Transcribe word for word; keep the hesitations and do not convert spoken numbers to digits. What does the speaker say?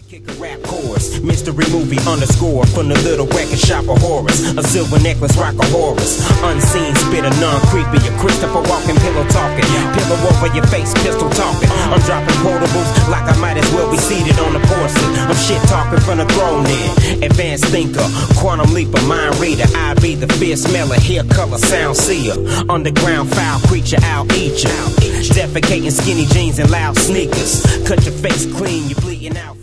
Kick a rap chorus, mystery movie underscore from the little record shop of horrors. A silver necklace, rock a Horus. Unseen, spit a non-creepy. A Christopher walking, pillow talking. Pillow over your face, pistol talking. I'm dropping quotables like I might as well be seated on the porcelain. I'm shit talking from the throne in. Advanced thinker, quantum leaper, mind reader. I be the fierce smeller, hair color, sound seer. Underground foul creature, I'll eat ya. Defecating skinny jeans and loud sneakers. Cut your face clean, you bleeding out.